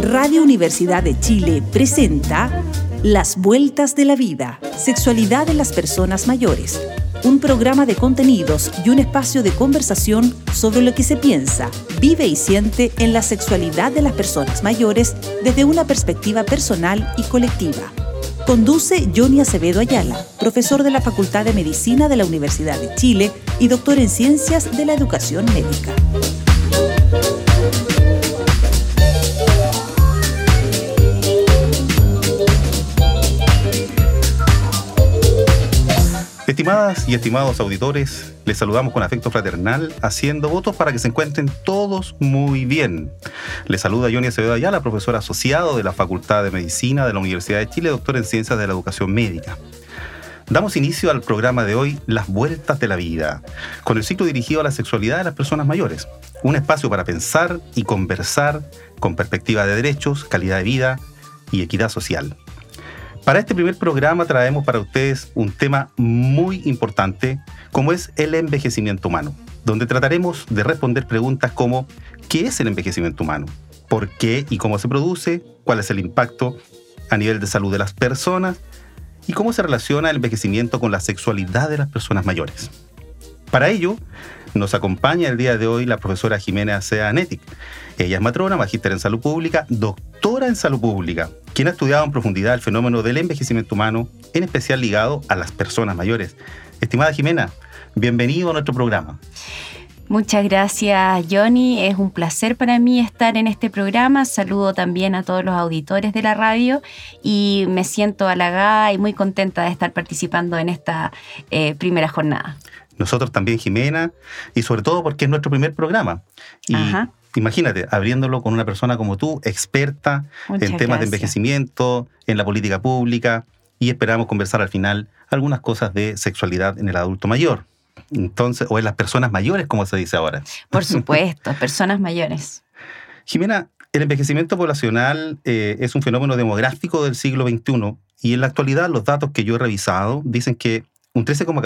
Radio Universidad de Chile presenta Las Vueltas de la Vida, Sexualidad en las Personas Mayores, un programa de contenidos y un espacio de conversación sobre lo que se piensa, vive y siente en la sexualidad de las personas mayores desde una perspectiva personal y colectiva. Conduce Johnny Acevedo Ayala, profesor de la Facultad de Medicina de la Universidad de Chile y doctor en Ciencias de la Educación Médica. Estimadas y estimados auditores, les saludamos con afecto fraternal, haciendo votos para que se encuentren todos muy bien. Les saluda Johnny Acevedo Ayala, profesor asociado de la Facultad de Medicina de la Universidad de Chile, doctor en Ciencias de la Educación Médica. Damos inicio al programa de hoy, Las Vueltas de la Vida, con el ciclo dirigido a la sexualidad de las personas mayores. Un espacio para pensar y conversar con perspectiva de derechos, calidad de vida y equidad social. Para este primer programa traemos para ustedes un tema muy importante, como es el envejecimiento humano, donde trataremos de responder preguntas como ¿qué es el envejecimiento humano? ¿Por qué y cómo se produce? ¿Cuál es el impacto a nivel de salud de las personas? ¿Y cómo se relaciona el envejecimiento con la sexualidad de las personas mayores? Para ello, nos acompaña el día de hoy la profesora Jimena Acea Netic. Ella es matrona, magíster en salud pública, doctora en salud pública, quien ha estudiado en profundidad el fenómeno del envejecimiento humano, en especial ligado a las personas mayores. Estimada Jimena, bienvenido a nuestro programa. Muchas gracias, Johnny. Es un placer para mí estar en este programa. Saludo también a todos los auditores de la radio y me siento halagada y muy contenta de estar participando en esta primera jornada. Nosotros también, Jimena, y sobre todo porque es nuestro primer programa. Y imagínate, abriéndolo con una persona como tú, experta en temas de envejecimiento, en la política pública, y esperamos conversar al final algunas cosas de sexualidad en el adulto mayor. Entonces, o en las personas mayores, como se dice ahora. Por supuesto, personas mayores. Jimena, el envejecimiento poblacional es un fenómeno demográfico del siglo XXI, y en la actualidad los datos que yo he revisado dicen que un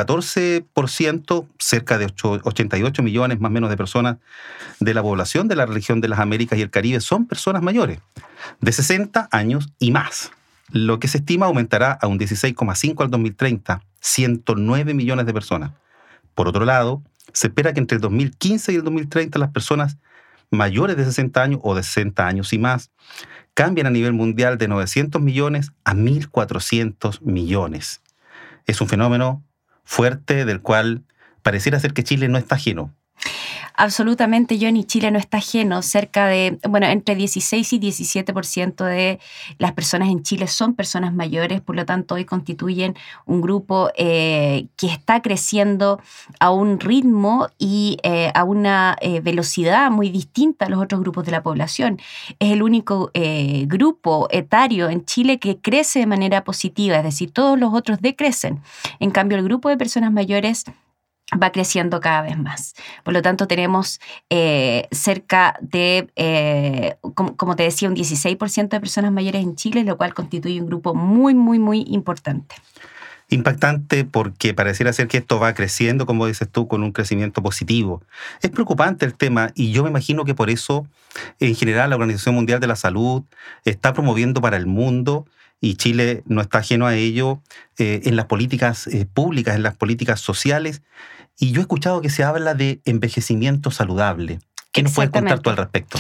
13,14%, cerca de 88 millones más o menos de personas de la población de la región de las Américas y el Caribe son personas mayores, de 60 años y más, lo que se estima aumentará a un 16,5 al 2030, 109 millones de personas. Por otro lado, se espera que entre el 2015 y el 2030 las personas mayores de 60 años o de 60 años y más cambien a nivel mundial de 900 millones a 1.400 millones. Es un fenómeno fuerte del cual pareciera ser que Chile no está ajeno. Absolutamente, Johnny, Chile no está ajeno. Cerca de, entre 16 y 17% de las personas en Chile son personas mayores, por lo tanto hoy constituyen un grupo que está creciendo a un ritmo y a una velocidad muy distinta a los otros grupos de la población. Es el único grupo etario en Chile que crece de manera positiva, es decir, todos los otros decrecen. En cambio, el grupo de personas mayores va creciendo cada vez más. Por lo tanto, tenemos cerca de, como te decía, un 16% de personas mayores en Chile, lo cual constituye un grupo muy, muy, muy importante. Impactante porque pareciera ser que esto va creciendo, como dices tú, con un crecimiento positivo. Es preocupante el tema y yo me imagino que por eso, en general, la Organización Mundial de la Salud está promoviendo para el mundo, y Chile no está ajeno a ello, en las políticas públicas, en las políticas sociales. Y yo he escuchado que se habla de envejecimiento saludable. ¿Qué nos puedes contar tú al respecto?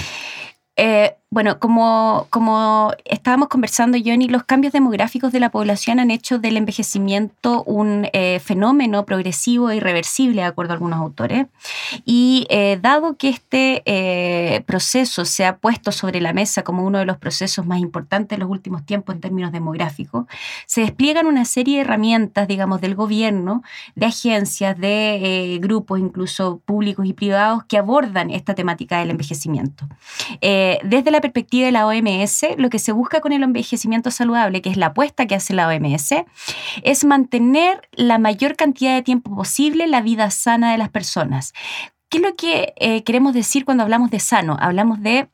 Como estábamos conversando, Johnny, los cambios demográficos de la población han hecho del envejecimiento un fenómeno progresivo e irreversible, de acuerdo a algunos autores. Y dado que este proceso se ha puesto sobre la mesa como uno de los procesos más importantes en los últimos tiempos en términos demográficos, se despliegan una serie de herramientas, digamos, del gobierno, de agencias, de grupos, incluso públicos y privados, que abordan esta temática del envejecimiento. Desde la perspectiva de la OMS, lo que se busca con el envejecimiento saludable, que es la apuesta que hace la OMS, es mantener la mayor cantidad de tiempo posible la vida sana de las personas. ¿Qué es lo que queremos decir cuando hablamos de sano? Hablamos de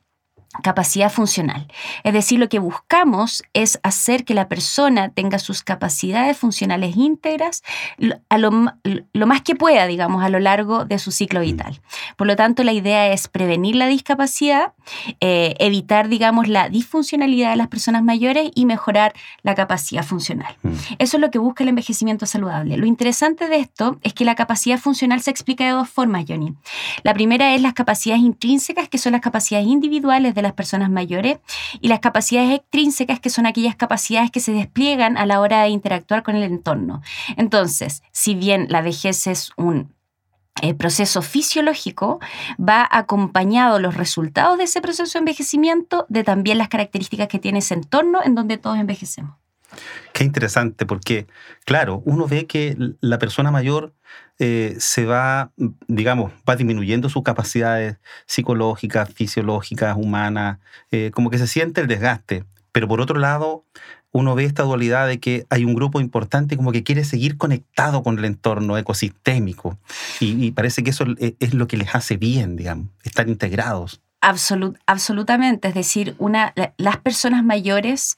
capacidad funcional. Es decir, lo que buscamos es hacer que la persona tenga sus capacidades funcionales íntegras a lo más que pueda, digamos, a lo largo de su ciclo vital. Por lo tanto, la idea es prevenir la discapacidad, evitar, digamos, la disfuncionalidad de las personas mayores y mejorar la capacidad funcional. Eso es lo que busca el envejecimiento saludable. Lo interesante de esto es que la capacidad funcional se explica de dos formas, Johnny. La primera es las capacidades intrínsecas, que son las capacidades individuales de las personas mayores, y las capacidades extrínsecas, que son aquellas capacidades que se despliegan a la hora de interactuar con el entorno. Entonces, si bien la vejez es un proceso fisiológico, va acompañado los resultados de ese proceso de envejecimiento de también las características que tiene ese entorno en donde todos envejecemos. Qué interesante, porque, claro, uno ve que la persona mayor se va, digamos, va disminuyendo sus capacidades psicológicas, fisiológicas, humanas, como que se siente el desgaste. Pero por otro lado, uno ve esta dualidad de que hay un grupo importante como que quiere seguir conectado con el entorno ecosistémico. Y parece que eso es lo que les hace bien, digamos, estar integrados. Absolutamente, es decir, las personas mayores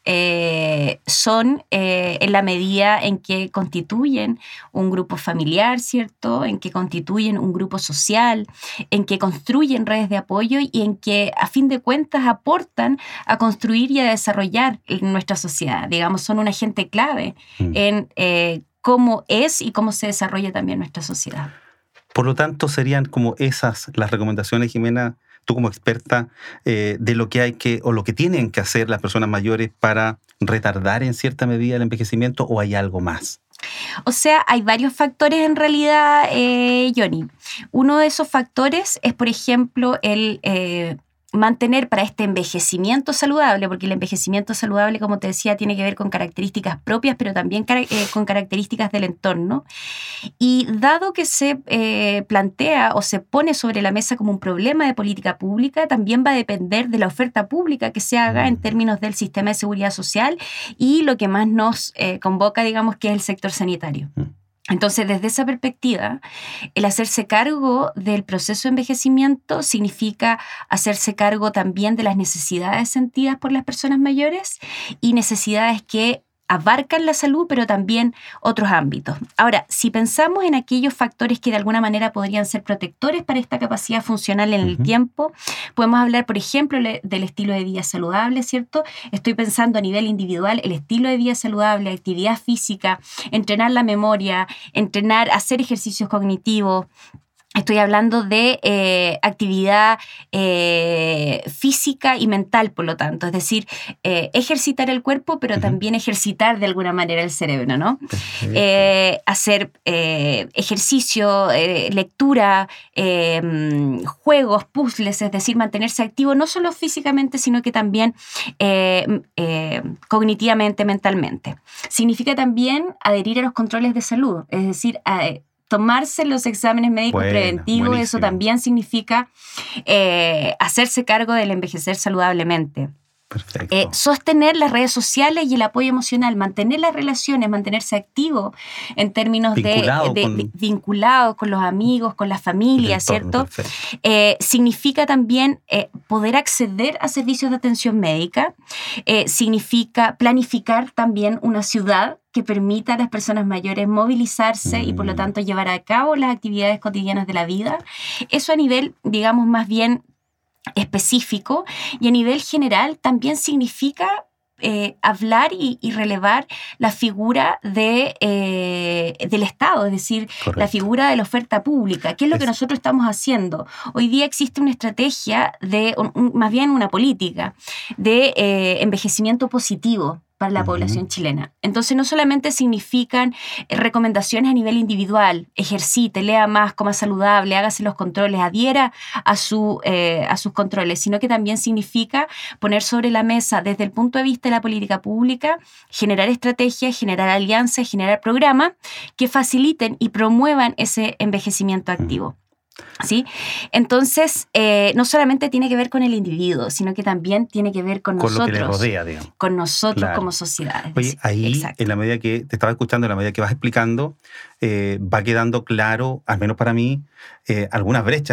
son en la medida en que constituyen un grupo familiar, ¿cierto? En que constituyen un grupo social, en que construyen redes de apoyo y en que a fin de cuentas aportan a construir y a desarrollar nuestra sociedad. Digamos, son un agente clave en cómo es y cómo se desarrolla también nuestra sociedad. Por lo tanto, serían como esas las recomendaciones, Jimena, tú como experta, de lo que hay que o lo que tienen que hacer las personas mayores para retardar en cierta medida el envejecimiento, ¿o hay algo más? O sea, hay varios factores en realidad, Johnny. Uno de esos factores es, por ejemplo, el mantener para este envejecimiento saludable, porque el envejecimiento saludable, como te decía, tiene que ver con características propias, pero también con características del entorno. Y dado que se plantea o se pone sobre la mesa como un problema de política pública, también va a depender de la oferta pública que se haga en términos del sistema de seguridad social y lo que más nos convoca, digamos, que es el sector sanitario. Entonces, desde esa perspectiva, el hacerse cargo del proceso de envejecimiento significa hacerse cargo también de las necesidades sentidas por las personas mayores y necesidades que abarcan la salud, pero también otros ámbitos. Ahora, si pensamos en aquellos factores que de alguna manera podrían ser protectores para esta capacidad funcional en el tiempo, podemos hablar, por ejemplo, del estilo de vida saludable, ¿cierto? Estoy pensando a nivel individual, el estilo de vida saludable, actividad física, entrenar la memoria, hacer ejercicios cognitivos. Estoy hablando de actividad física y mental, por lo tanto. Es decir, ejercitar el cuerpo, pero también ejercitar de alguna manera el cerebro, ¿no? Hacer ejercicio, lectura, juegos, puzzles, es decir, mantenerse activo no solo físicamente, sino que también cognitivamente, mentalmente. Significa también adherir a los controles de salud, es decir, tomarse los exámenes médicos preventivos. Buenísimo. Eso también significa hacerse cargo del envejecer saludablemente. Perfecto. Sostener las redes sociales y el apoyo emocional, mantener las relaciones, mantenerse activo en términos vinculado con los amigos, con la familia, ¿cierto? Significa también poder acceder a servicios de atención médica, significa planificar también una ciudad que permita a las personas mayores movilizarse y por lo tanto llevar a cabo las actividades cotidianas de la vida. Eso a nivel, digamos, más bien específico, y a nivel general también significa hablar y relevar la figura del Estado, es decir, correcto, la figura de la oferta pública. ¿Qué es lo que nosotros estamos haciendo? Hoy día existe una estrategia, más bien una política de envejecimiento positivo para la población chilena. Entonces, no solamente significan recomendaciones a nivel individual, ejercite, lea más, coma saludable, hágase los controles, adhiera a sus controles, sino que también significa poner sobre la mesa, desde el punto de vista de la política pública, generar estrategias, generar alianzas, generar programas que faciliten y promuevan ese envejecimiento activo. ¿Sí? Entonces, no solamente tiene que ver con el individuo, sino que también tiene que ver con nosotros, lo que le rodea, digamos. Con nosotros como sociedad. Oye, ahí, exacto, en la medida que te estaba escuchando, en la medida que vas explicando, va quedando claro, al menos para mí, algunas brechas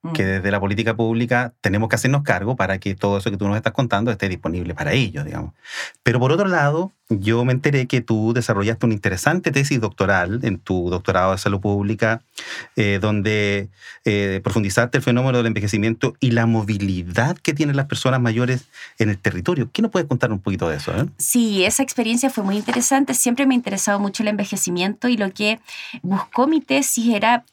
que desde la política pública tenemos que hacernos cargo para que todo eso que tú nos estás contando esté disponible para ellos, digamos. Pero por otro lado, yo me enteré que tú desarrollaste una interesante tesis doctoral en tu doctorado de salud pública, donde profundizaste el fenómeno del envejecimiento y la movilidad que tienen las personas mayores en el territorio. ¿Qué nos puedes contar un poquito de eso? Sí, esa experiencia fue muy interesante. Siempre me ha interesado mucho el envejecimiento y lo que buscó mi tesis era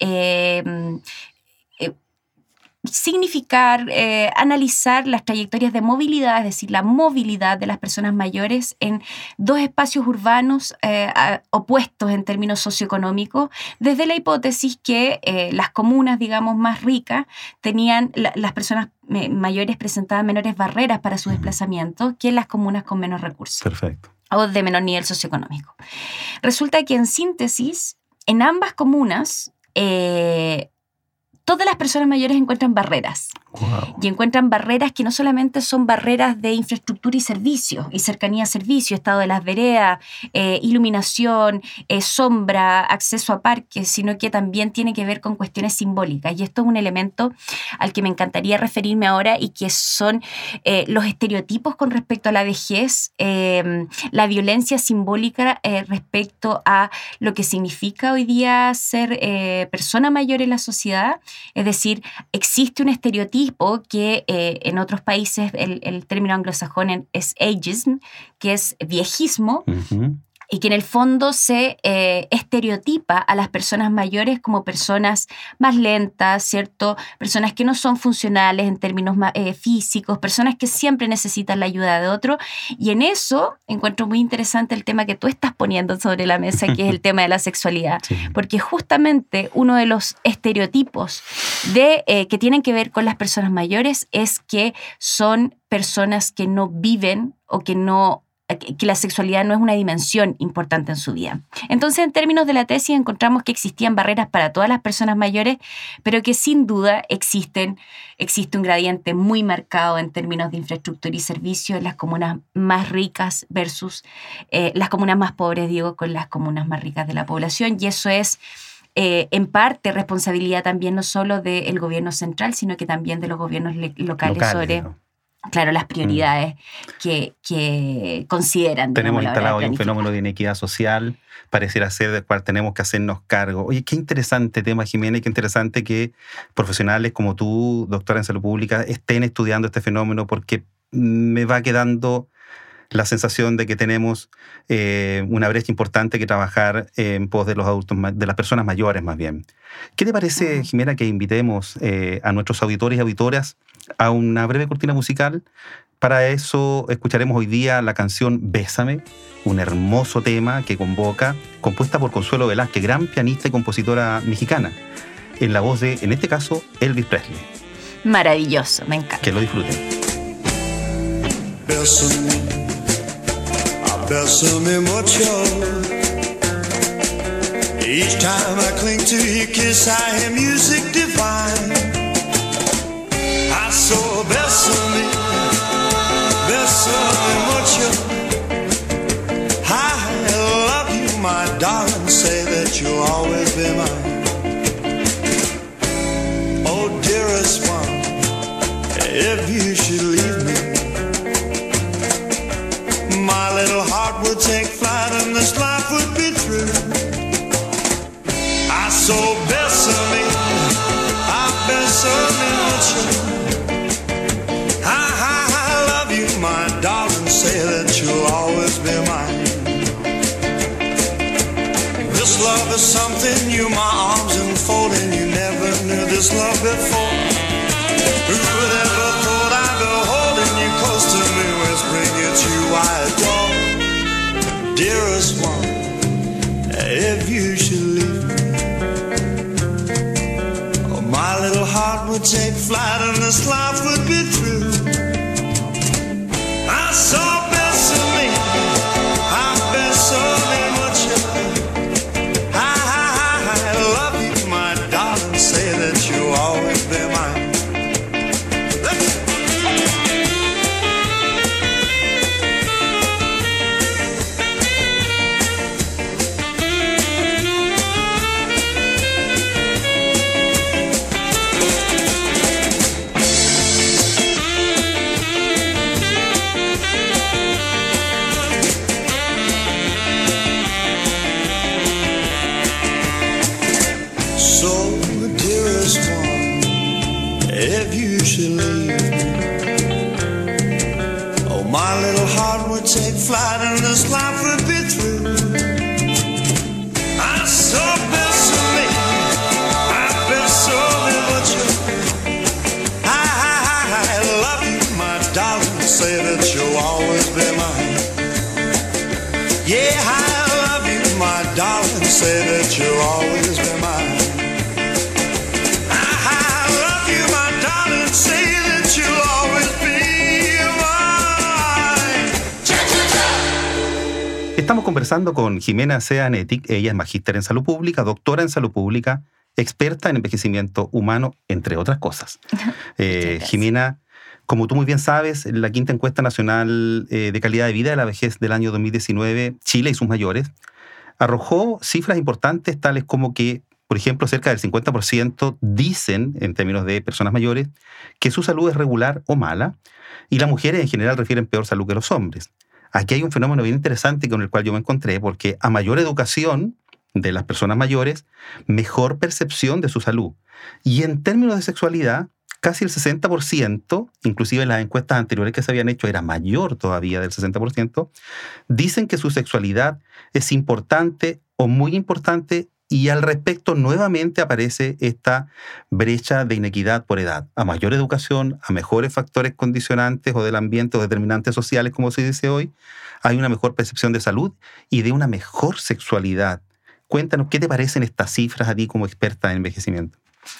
significar, analizar las trayectorias de movilidad, es decir, la movilidad de las personas mayores en dos espacios urbanos opuestos en términos socioeconómicos, desde la hipótesis que las comunas, digamos, más ricas tenían, las personas mayores presentaban menores barreras para su desplazamiento que en las comunas con menos recursos. Perfecto. O de menor nivel socioeconómico. Resulta que en síntesis, en ambas comunas, todas las personas mayores encuentran barreras. Wow. Y encuentran barreras que no solamente son barreras de infraestructura y servicios, y cercanía a servicios, estado de las veredas, iluminación, sombra, acceso a parques, sino que también tiene que ver con cuestiones simbólicas. Y esto es un elemento al que me encantaría referirme ahora y que son los estereotipos con respecto a la vejez, la violencia simbólica respecto a lo que significa hoy día ser persona mayor en la sociedad. Es decir, existe un estereotipo que en otros países el término anglosajón es ageism, que es viejismo, y que en el fondo se estereotipa a las personas mayores como personas más lentas, ¿cierto? Personas que no son funcionales en términos físicos, personas que siempre necesitan la ayuda de otro. Y en eso encuentro muy interesante el tema que tú estás poniendo sobre la mesa, que es el tema de la sexualidad. Sí. Porque justamente uno de los estereotipos que tienen que ver con las personas mayores es que son personas que no viven o que la sexualidad no es una dimensión importante en su vida. Entonces, en términos de la tesis, encontramos que existían barreras para todas las personas mayores, pero que sin duda existe un gradiente muy marcado en términos de infraestructura y servicios en las comunas más ricas versus las comunas más pobres, digo, con las comunas más ricas de la población, y eso es en parte responsabilidad también no solo del gobierno central, sino que también de los gobiernos locales sobre... ¿no? Claro, las prioridades que consideran. Tenemos instalado hoy un fenómeno de inequidad social, pareciera ser del cual tenemos que hacernos cargo. Oye, qué interesante tema, Jimena, y qué interesante que profesionales como tú, doctora en salud pública, estén estudiando este fenómeno, porque me va quedando la sensación de que tenemos una brecha importante que trabajar en pos de los adultos, de las personas mayores más bien. ¿Qué te parece, Jimena, que invitemos a nuestros auditores y auditoras a una breve cortina musical? Para eso escucharemos hoy día la canción Bésame, un hermoso tema que convoca, compuesta por Consuelo Velázquez, gran pianista y compositora mexicana, en la voz de, en este caso, Elvis Presley. Maravilloso, me encanta. Que lo disfruten. Bésame, bésame mucho. Each time I cling to your kiss, I hear music divine. I saw bésame, bésame mucho. I love you, my darling, say that you'll always be mine. Oh, dearest one, if you should leave me, my little heart would take flight and this life would be through. I saw bésame, bésame mucho. I love you, my darling, say that you'll always be mine. This love is something new, my arms enfolding. You never knew this love before. Who would ever thought I'd be holding you close to me, whispering it's you I adore. Dearest one, if you should leave me, oh, my little heart would take flight and this life would be through. I saw bésame, bésame mucho. I love you, my darling, say that you'll always be mine. my little heart would take flight and this life would be through. I so been so late, I've been so but you. I love you, my darling, say that you'll always be mine. Yeah, I love you, my darling, say that you'll always be mine. I love you, my darling, say that you'll always be mine. Estamos conversando con Jimena Seanetic. Ella es magíster en salud pública, doctora en salud pública, experta en envejecimiento humano, entre otras cosas. Jimena, como tú muy bien sabes, la quinta encuesta nacional de calidad de vida de la vejez del año 2019, Chile y sus mayores, arrojó cifras importantes tales como que, por ejemplo, cerca del 50% dicen, en términos de personas mayores, que su salud es regular o mala, y las mujeres en general refieren peor salud que los hombres. Aquí hay un fenómeno bien interesante con el cual yo me encontré, porque a mayor educación de las personas mayores, mejor percepción de su salud. Y en términos de sexualidad, casi el 60%, inclusive en las encuestas anteriores que se habían hecho era mayor todavía del 60%, dicen que su sexualidad es importante o muy importante, y al respecto nuevamente aparece esta brecha de inequidad por edad. A mayor educación, a mejores factores condicionantes o del ambiente o determinantes sociales, como se dice hoy, hay una mejor percepción de salud y de una mejor sexualidad. Cuéntanos, ¿qué te parecen estas cifras a ti como experta en envejecimiento?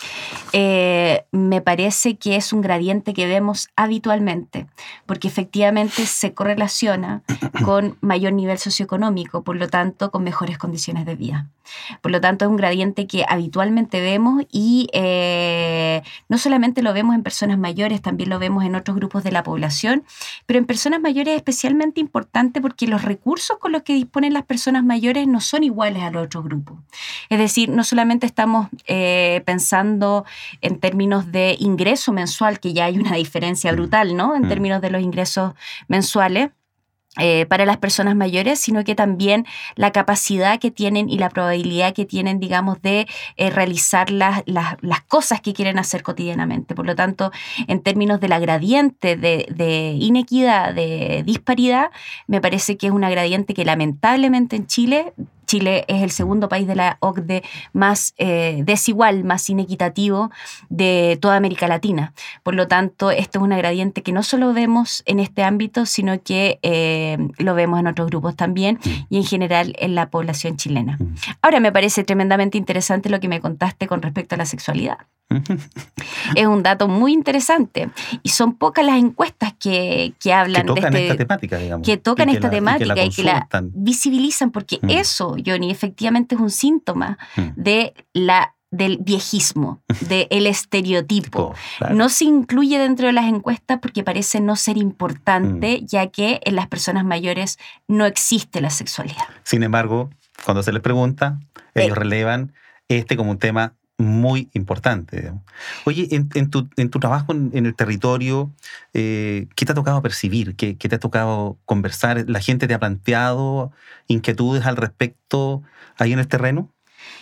Me parece que es un gradiente que vemos habitualmente, porque efectivamente se correlaciona con mayor nivel socioeconómico, por lo tanto con mejores condiciones de vida. Por lo tanto es un gradiente que habitualmente vemos y no solamente lo vemos en personas mayores, también lo vemos en otros grupos de la población, pero en personas mayores es especialmente importante porque los recursos con los que disponen las personas mayores no son iguales a los otros grupos. Es decir, no solamente estamos pensando en términos de ingreso mensual, que ya hay una diferencia brutal, ¿no? En términos de los ingresos mensuales para las personas mayores, sino que también la capacidad que tienen y la probabilidad que tienen, digamos, de realizar las cosas que quieren hacer cotidianamente. Por lo tanto, en términos de la gradiente de inequidad, de disparidad, me parece que es una gradiente que lamentablemente en Chile es el segundo país de la OCDE más desigual, más inequitativo de toda América Latina. Por lo tanto, esto es una gradiente que no solo vemos en este ámbito, sino que lo vemos en otros grupos también y en general en la población chilena. Ahora, me parece tremendamente interesante lo que me contaste con respecto a la sexualidad. Es un dato muy interesante y son pocas las encuestas que hablan que tocan esta temática, digamos. Que tocan esta temática y que la visibilizan, porque eso, Johnny, efectivamente es un síntoma del viejismo, del estereotipo. Claro. No se incluye dentro de las encuestas porque parece no ser importante, ya que en las personas mayores no existe la sexualidad. Sin embargo, cuando se les pregunta, ellos relevan como un tema muy importante. Oye, en tu trabajo en el territorio, ¿qué te ha tocado percibir? ¿Qué te ha tocado conversar? ¿La gente te ha planteado inquietudes al respecto ahí en el terreno?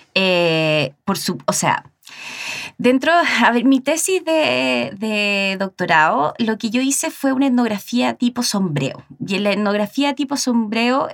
Mi tesis de doctorado, lo que yo hice fue una etnografía tipo sombreo. Y en la etnografía tipo sombreo,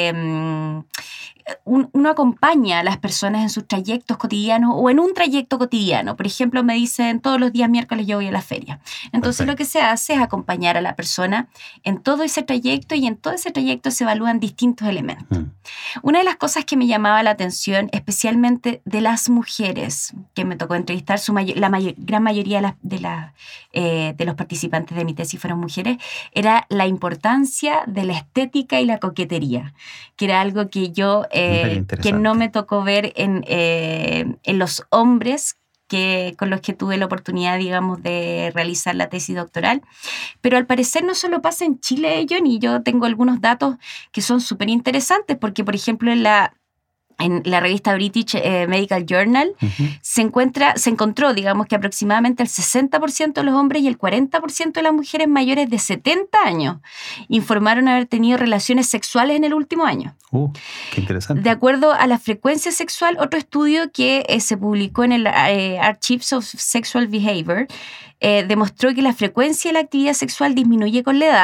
uno acompaña a las personas en sus trayectos cotidianos o en un trayecto cotidiano. Por ejemplo, me dicen todos los días miércoles yo voy a la feria. Entonces Perfecto. Lo que se hace es acompañar a la persona en todo ese trayecto y en todo ese trayecto se evalúan distintos elementos. Una de las cosas que me llamaba la atención, especialmente de las mujeres, que me tocó entrevistar, gran mayoría de los participantes de mi tesis fueron mujeres, era la importancia de la estética y la coquetería, que era algo que yo que no me tocó ver en los hombres con los que tuve la oportunidad, digamos, de realizar la tesis doctoral. Pero al parecer no solo pasa en Chile, Johnny. Yo tengo algunos datos que son súper interesantes porque, por ejemplo, en la revista British Medical Journal se encontró, digamos, que aproximadamente el 60% de los hombres y el 40% de las mujeres mayores de 70 años informaron haber tenido relaciones sexuales en el último año. Qué interesante. De acuerdo a la frecuencia sexual, otro estudio que se publicó en el Archives of Sexual Behavior demostró que la frecuencia de la actividad sexual disminuye con la edad,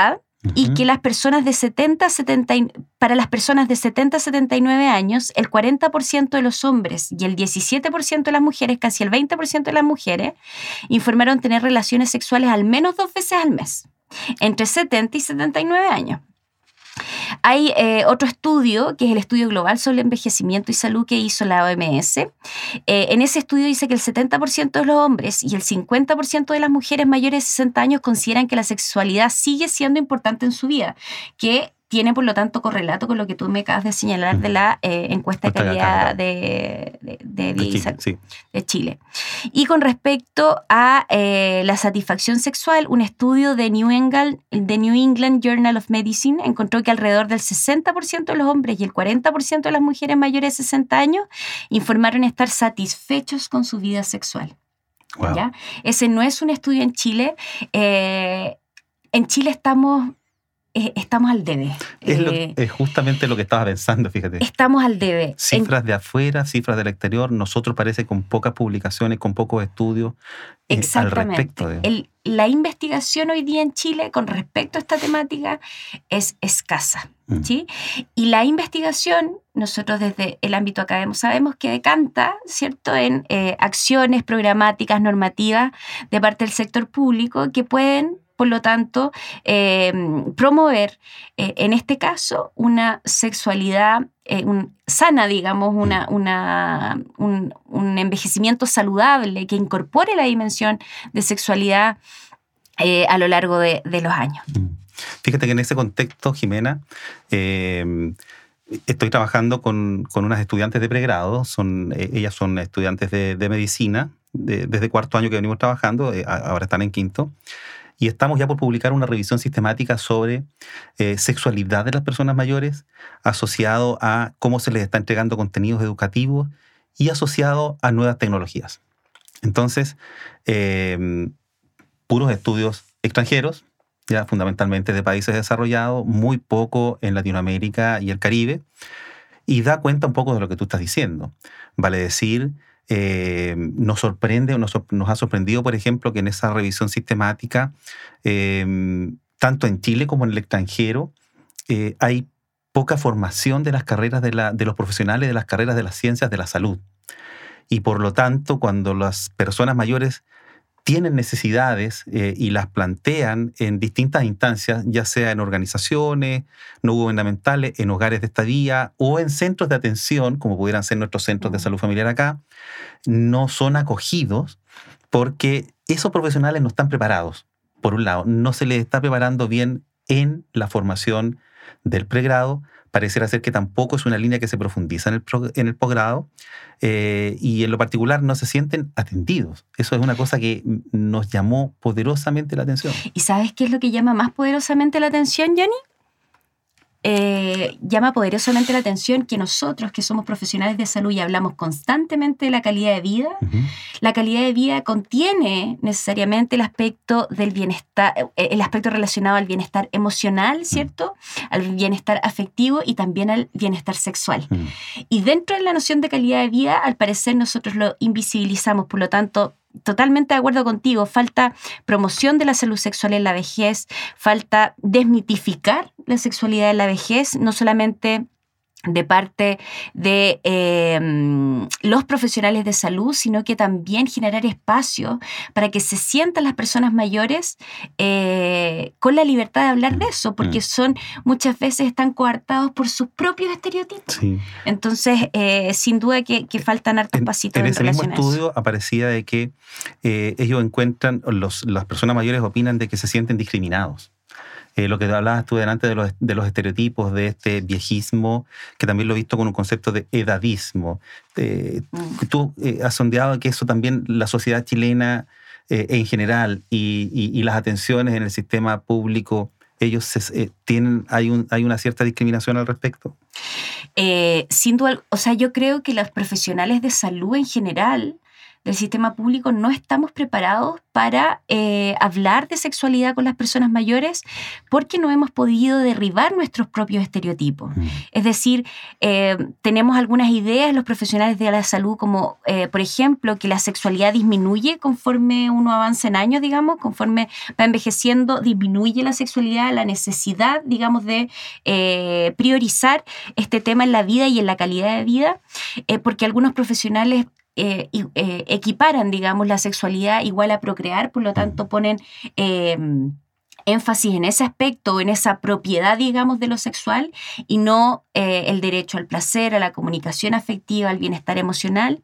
y que las personas de para las personas de 70 a 79 años, el 40% de los hombres y el 17% de las mujeres, casi el 20% de las mujeres, informaron tener relaciones sexuales al menos 2 veces al mes, entre 70 y 79 años. Hay otro estudio, que es el Estudio Global sobre el Envejecimiento y Salud que hizo la OMS. En ese estudio dice que el 70% de los hombres y el 50% de las mujeres mayores de 60 años consideran que la sexualidad sigue siendo importante en su vida, que tiene, por lo tanto, correlato con lo que tú me acabas de señalar de la encuesta de calidad de vida y salud de Chile. Y con respecto a la satisfacción sexual, un estudio de New England Journal of Medicine encontró que alrededor del 60% de los hombres y el 40% de las mujeres mayores de 60 años informaron estar satisfechos con su vida sexual. Wow. ¿Ya? Ese no es un estudio en Chile. En Chile estamos al debe. Es justamente lo que estaba pensando, fíjate. Estamos al debe. Cifras de afuera, cifras del exterior. Nosotros parece con pocas publicaciones, con pocos estudios al respecto. La investigación hoy día en Chile con respecto a esta temática es escasa. ¿Sí? Y la investigación, nosotros desde el ámbito académico sabemos que decanta, ¿cierto?, en acciones programáticas, normativas de parte del sector público que pueden, por lo tanto, promover, en este caso, una sexualidad sana, digamos, un envejecimiento saludable que incorpore la dimensión de sexualidad a lo largo de los años. Fíjate que en ese contexto, Jimena, estoy trabajando con unas estudiantes de pregrado. Ellas son estudiantes de medicina, desde 4º año que venimos trabajando, ahora están en 5º. Y estamos ya por publicar una revisión sistemática sobre sexualidad de las personas mayores, asociado a cómo se les está entregando contenidos educativos y asociado a nuevas tecnologías. Entonces, puros estudios extranjeros, ya fundamentalmente de países desarrollados, muy poco en Latinoamérica y el Caribe, y da cuenta un poco de lo que tú estás diciendo. Vale decir, nos sorprende o nos ha sorprendido, por ejemplo, que en esa revisión sistemática, tanto en Chile como en el extranjero, hay poca formación de las carreras de los profesionales de las carreras de las ciencias de la salud. Y por lo tanto, cuando las personas mayores tienen necesidades y las plantean en distintas instancias, ya sea en organizaciones no gubernamentales, en hogares de estadía o en centros de atención, como pudieran ser nuestros centros de salud familiar acá, no son acogidos porque esos profesionales no están preparados. Por un lado, no se les está preparando bien en la formación del pregrado. Pareciera ser que tampoco es una línea que se profundiza en el posgrado, y en lo particular no se sienten atendidos. Eso es una cosa que nos llamó poderosamente la atención. ¿Y sabes qué es lo que llama más poderosamente la atención, Johnny? Llama poderosamente la atención que nosotros, que somos profesionales de salud y hablamos constantemente de la calidad de vida, la calidad de vida contiene necesariamente el aspecto del bienestar, el aspecto relacionado al bienestar emocional, ¿cierto? Al bienestar afectivo y también al bienestar sexual. Y dentro de la noción de calidad de vida, al parecer nosotros lo invisibilizamos, por lo tanto, totalmente de acuerdo contigo, falta promoción de la salud sexual en la vejez, falta desmitificar la sexualidad en la vejez, no solamente de parte de los profesionales de salud, sino que también generar espacio para que se sientan las personas mayores con la libertad de hablar de eso, porque muchas veces están coartados por sus propios estereotipos. Sí. Entonces, sin duda que faltan hartos pasitos en relación a eso. En ese mismo estudio aparecía de que ellos encuentran, las personas mayores opinan de que se sienten discriminados. Lo que hablabas tú delante de los estereotipos, de este viejismo, que también lo he visto con un concepto de edadismo. Tú has sondeado que eso también, la sociedad chilena en general y las atenciones en el sistema público, ellos hay una cierta discriminación al respecto. Sin duda, o sea, yo creo que los profesionales de salud en general del sistema público no estamos preparados para hablar de sexualidad con las personas mayores porque no hemos podido derribar nuestros propios estereotipos. Es decir, tenemos algunas ideas los profesionales de la salud como, por ejemplo, que la sexualidad disminuye conforme uno avanza en años, digamos, conforme va envejeciendo, disminuye la sexualidad, la necesidad, digamos, de priorizar este tema en la vida y en la calidad de vida, porque algunos profesionales equiparan, digamos, la sexualidad igual a procrear, por lo tanto ponen énfasis en ese aspecto, en esa propiedad, digamos, de lo sexual y no el derecho al placer, a la comunicación afectiva, al bienestar emocional,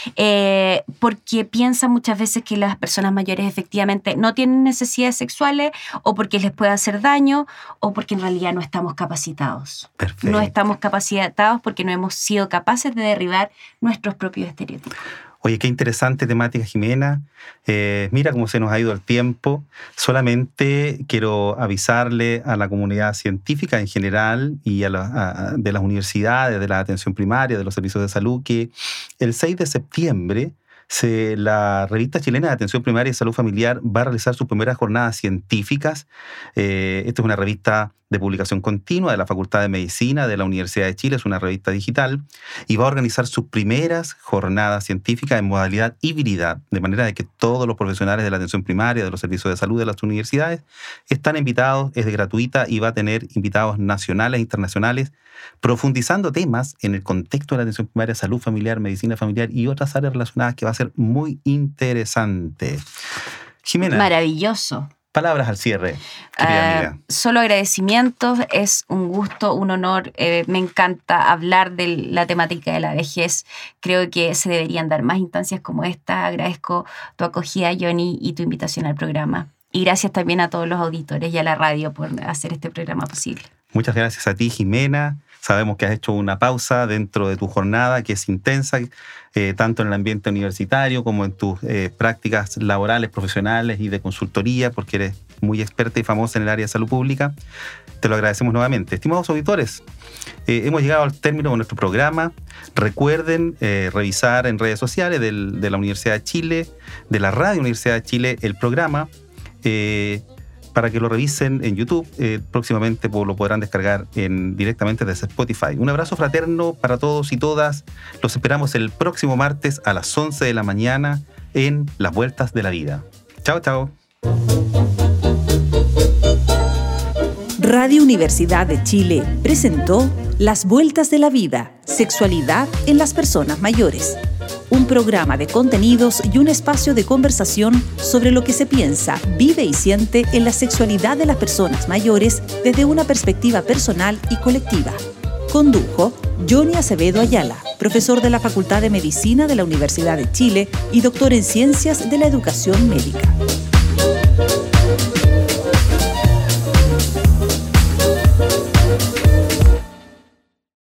porque piensan muchas veces que las personas mayores efectivamente no tienen necesidades sexuales o porque les puede hacer daño o porque en realidad no estamos capacitados. Perfecto. No estamos capacitados porque no hemos sido capaces de derribar nuestros propios estereotipos. Oye, qué interesante temática, Jimena. Mira cómo se nos ha ido el tiempo. Solamente quiero avisarle a la comunidad científica en general y de las universidades, de la atención primaria, de los servicios de salud, que el 6 de septiembre la Revista Chilena de Atención Primaria y Salud Familiar va a realizar sus primeras jornadas científicas. Esta es una revista de publicación continua de la Facultad de Medicina de la Universidad de Chile, es una revista digital, y va a organizar sus primeras jornadas científicas en modalidad híbrida, de manera de que todos los profesionales de la atención primaria, de los servicios de salud de las universidades, están invitados, es gratuita y va a tener invitados nacionales e internacionales, profundizando temas en el contexto de la atención primaria, salud familiar, medicina familiar y otras áreas relacionadas, que va a ser muy interesante. Jimena. Maravilloso. Palabras al cierre, querida amiga. Solo agradecimientos, es un gusto, un honor. Me encanta hablar de la temática de la vejez. Creo que se deberían dar más instancias como esta. Agradezco tu acogida, Johnny, y tu invitación al programa. Y gracias también a todos los auditores y a la radio por hacer este programa posible. Muchas gracias a ti, Jimena. Sabemos que has hecho una pausa dentro de tu jornada, que es intensa, tanto en el ambiente universitario como en tus prácticas laborales, profesionales y de consultoría, porque eres muy experta y famosa en el área de salud pública. Te lo agradecemos nuevamente. Estimados auditores, hemos llegado al término de nuestro programa. Recuerden revisar en redes sociales de la Universidad de Chile, de la Radio Universidad de Chile, el programa, para que lo revisen en YouTube. Próximamente lo podrán descargar directamente desde Spotify. Un abrazo fraterno para todos y todas. Los esperamos el próximo martes a las 11 de la mañana en Las Vueltas de la Vida. Chao, chao. Radio Universidad de Chile presentó Las Vueltas de la Vida, Sexualidad en las Personas Mayores. Un programa de contenidos y un espacio de conversación sobre lo que se piensa, vive y siente en la sexualidad de las personas mayores desde una perspectiva personal y colectiva. Condujo Johnny Acevedo Ayala, profesor de la Facultad de Medicina de la Universidad de Chile y doctor en Ciencias de la Educación Médica.